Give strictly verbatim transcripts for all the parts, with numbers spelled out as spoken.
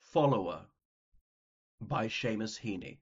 Follower by Seamus Heaney.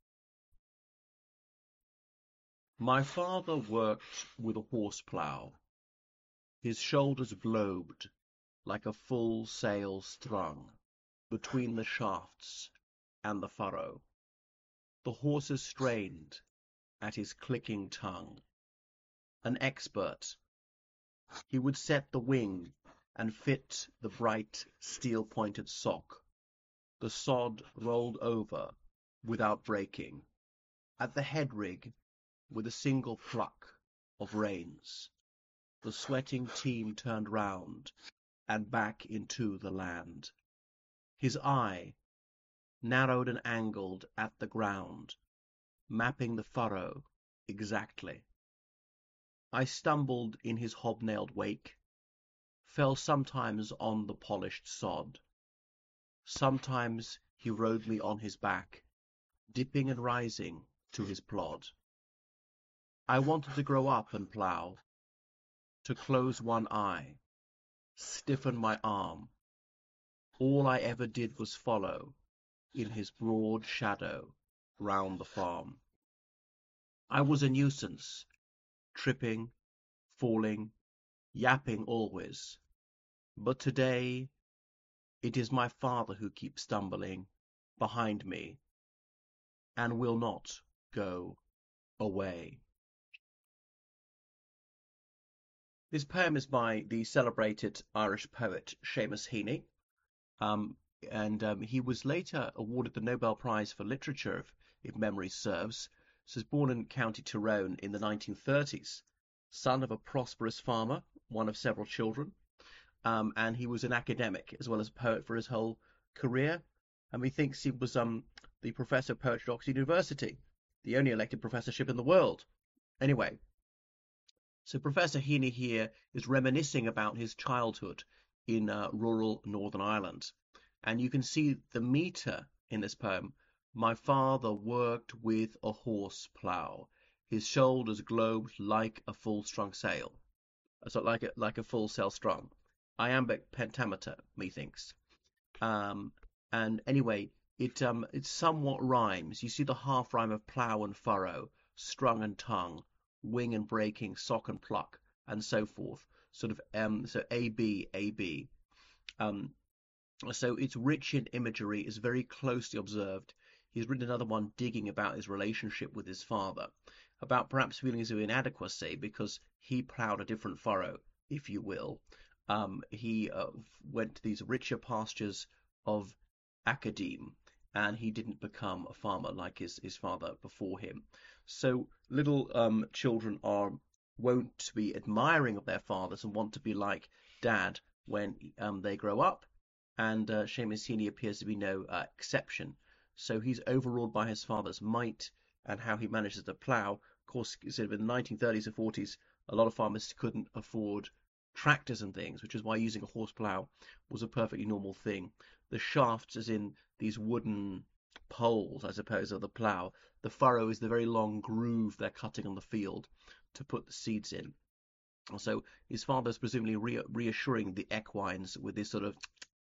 My father worked with a horse-plough. His shoulders globed like a full sail strung between the shafts and the furrow. The horses strained at his clicking tongue. An expert, he would set the wing and fit the bright steel-pointed sock. The sod rolled over without breaking. At the head rig, with a single pluck of reins, the sweating team turned round and back into the land. His eye, narrowed and angled at the ground, mapping the furrow exactly. I stumbled in his hobnailed wake, fell sometimes on the polished sod. Sometimes he rode me on his back, dipping and rising to his plod. I wanted to grow up and plough, to close one eye, stiffen my arm. All I ever did was follow in his broad shadow round the farm. I was a nuisance, tripping, falling, yapping always. But today it is my father who keeps stumbling behind me and will not go away. This poem is by the celebrated Irish poet Seamus Heaney, um, and um, he was later awarded the Nobel Prize for Literature, if, if memory serves. So he was born in County Tyrone in the nineteen thirties, son of a prosperous farmer, one of several children, um, and he was an academic as well as a poet for his whole career. And he thinks he was um, the professor of poetry at Oxford University, the only elected professorship in the world. Anyway, so Professor Heaney here is reminiscing about his childhood in uh, rural Northern Ireland. And you can see the meter in this poem. My father worked with a horse plough. His shoulders globed like a full-strung sail. So like a, like a full sail strung. Iambic pentameter, methinks. Um, and anyway, it um, it somewhat rhymes. You see the half rhyme of plough and furrow, strung and tongue, wing and breaking, sock and pluck, and so forth. Sort of um, so A B A B. Um, so it's rich in imagery. It's very closely observed. He's written another one digging about his relationship with his father, about perhaps feelings of inadequacy because he ploughed a different furrow, if you will. Um, he uh, went to these richer pastures of academe, and he didn't become a farmer like his, his father before him. So little um, children are wont to be admiring of their fathers and want to be like dad when um, they grow up, and uh, Seamus Heaney appears to be no uh, exception. So he's overawed by his father's might and how he manages to plough. Of course, sort of in the nineteen thirties and forties, a lot of farmers couldn't afford tractors and things, which is why using a horse plough was a perfectly normal thing. The shafts, as in these wooden poles, I suppose, of the plough. The furrow is the very long groove they're cutting on the field to put the seeds in. So his father's presumably re reassuring the equines with this sort of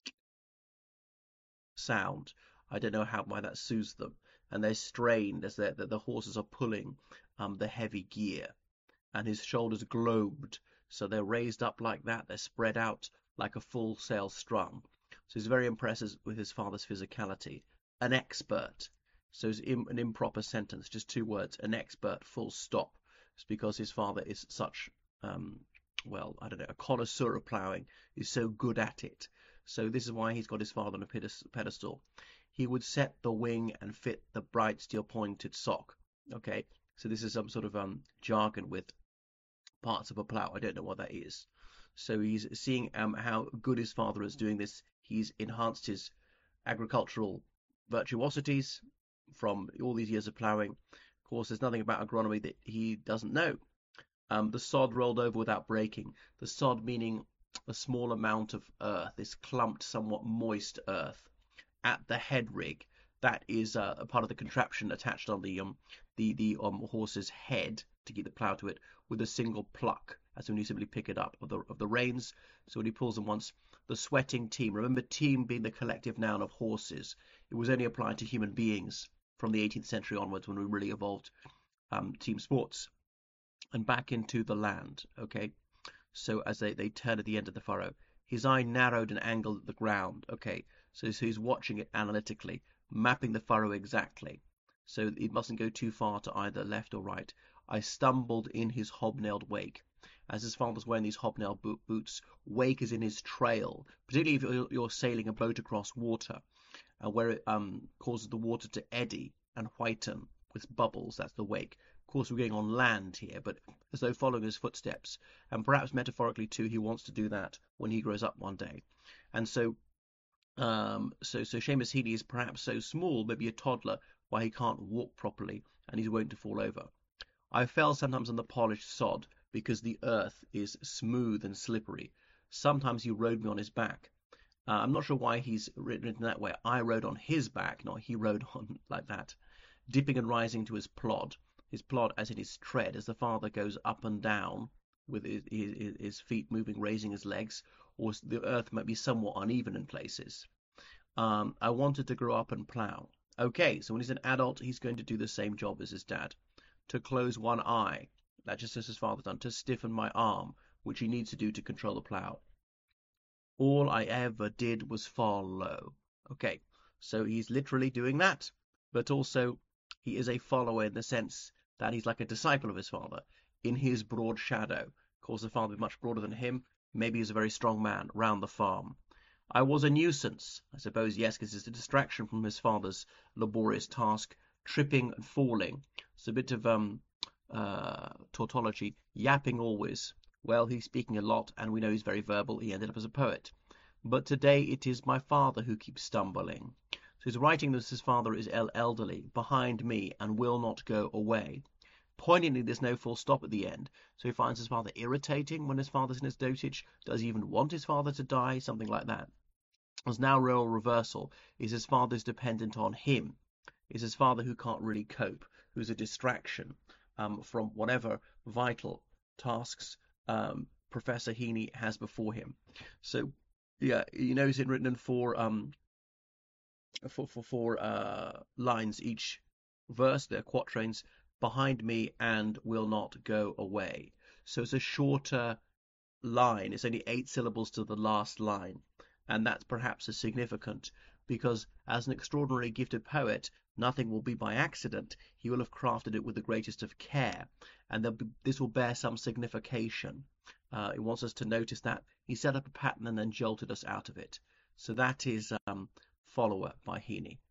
sound. I don't know how why that soothes them, and they're strained as the the horses are pulling um, the heavy gear, and his shoulders globed, so they're raised up like that. They're spread out like a full sail strung. So he's very impressed with his father's physicality. An expert. So it's an improper sentence, just two words. An expert, full stop. It's because his father is such, um, well, I don't know, a connoisseur of ploughing. He's so good at it. So this is why he's got his father on a pedestal. He would set the wing and fit the bright steel-pointed sock. Okay, so this is some sort of um, jargon with parts of a plough. I don't know what that is. So he's seeing um, how good his father is doing this. He's enhanced his agricultural virtuosities from all these years of ploughing. Of course, there's nothing about agronomy that he doesn't know. Um, the sod rolled over without breaking. The sod meaning a small amount of earth, this clumped, somewhat moist earth. At the head rig, that is uh, a part of the contraption attached on the um, the the um, horse's head to keep the plough to it, with a single pluck, as when you simply pick it up of the of the reins. So when he pulls them once, the sweating team. Remember, team being the collective noun of horses. It was only applied to human beings from the eighteenth century onwards when we really evolved um, team sports. And back into the land, okay? So as they, they turn at the end of the furrow, his eye narrowed and angled at the ground, okay? So, so he's watching it analytically, mapping the furrow exactly. So it mustn't go too far to either left or right. I stumbled in his hobnailed wake. As his father's wearing these hobnail bo boots, wake is in his trail, particularly if you're, you're sailing a boat across water, uh, where it um, causes the water to eddy and whiten with bubbles. That's the wake. Of course, we're going on land here, but as though following his footsteps. And perhaps metaphorically, too, he wants to do that when he grows up one day. And so, um, so, so Seamus Heaney is perhaps so small, maybe a toddler, why he can't walk properly, and he's wont to fall over. I fell sometimes on the polished sod, because the earth is smooth and slippery. Sometimes he rode me on his back. Uh, I'm not sure why he's written it in that way. I rode on his back, not he rode on like that. Dipping and rising to his plod. His plod as in his tread, as the father goes up and down with his, his, his feet moving, raising his legs, or the earth might be somewhat uneven in places. Um, I wanted to grow up and plough. Okay, so when he's an adult, he's going to do the same job as his dad. To close one eye, that's just as his father's done. To stiffen my arm, which he needs to do to control the plough. All I ever did was follow. Okay, so he's literally doing that, but also he is a follower in the sense that he's like a disciple of his father in his broad shadow. Of course, the father is much broader than him. Maybe he's a very strong man round the farm. I was a nuisance, I suppose, yes, because it's a distraction from his father's laborious task, tripping and falling. It's a bit of um, uh, tautology, yapping always. Well, he's speaking a lot, and we know he's very verbal. He ended up as a poet. But today it is my father who keeps stumbling. So he's writing that his father is elderly, behind me, and will not go away. Poignantly, there's no full stop at the end, so he finds his father irritating when his father's in his dotage. Does he even want his father to die? Something like that. There's now role reversal. Is his father's dependent on him? Is his father who can't really cope, who's a distraction um, from whatever vital tasks um, Professor Heaney has before him? So, yeah, you know, it's written in four um, for for four uh, lines each verse. They're quatrains. Behind me and will not go away. So it's a shorter line. It's only eight syllables to the last line. And that's perhaps a significant because as an extraordinarily gifted poet, nothing will be by accident. He will have crafted it with the greatest of care. And be, this will bear some signification. Uh, he wants us to notice that he set up a pattern and then jolted us out of it. So that is um, Follower by Heaney.